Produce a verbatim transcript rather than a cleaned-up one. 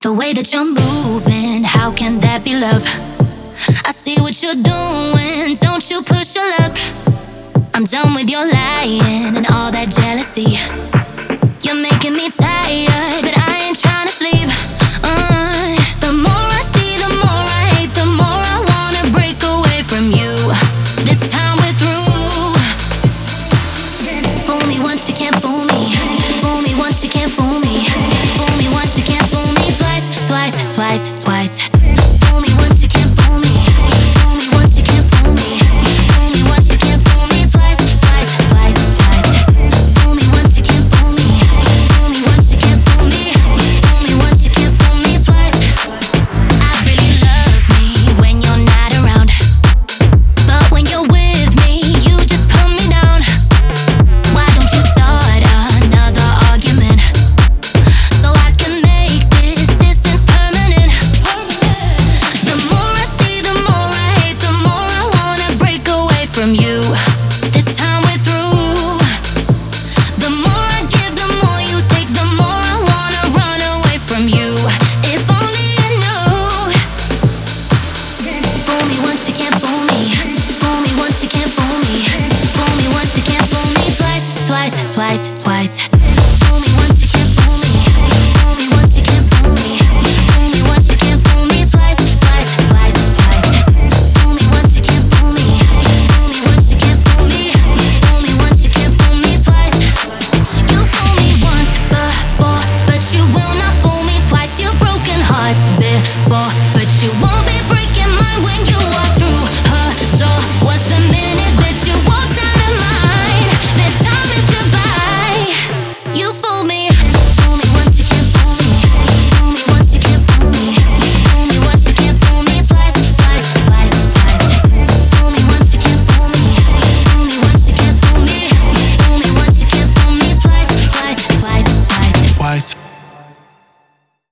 The way that you're moving, how can that be love? I see what you're doing, don't you push your luck. I'm done with your lying and all that jealousy. You're making me tired, but I ain't trying to sleep. uh, The more I see, the more I hate, the more I wanna break away from you. This time we're through. Fool me once, you can't fool me. Fool me once, you can't fool me. Fool me once, you can't fool me. Twice, twice, twice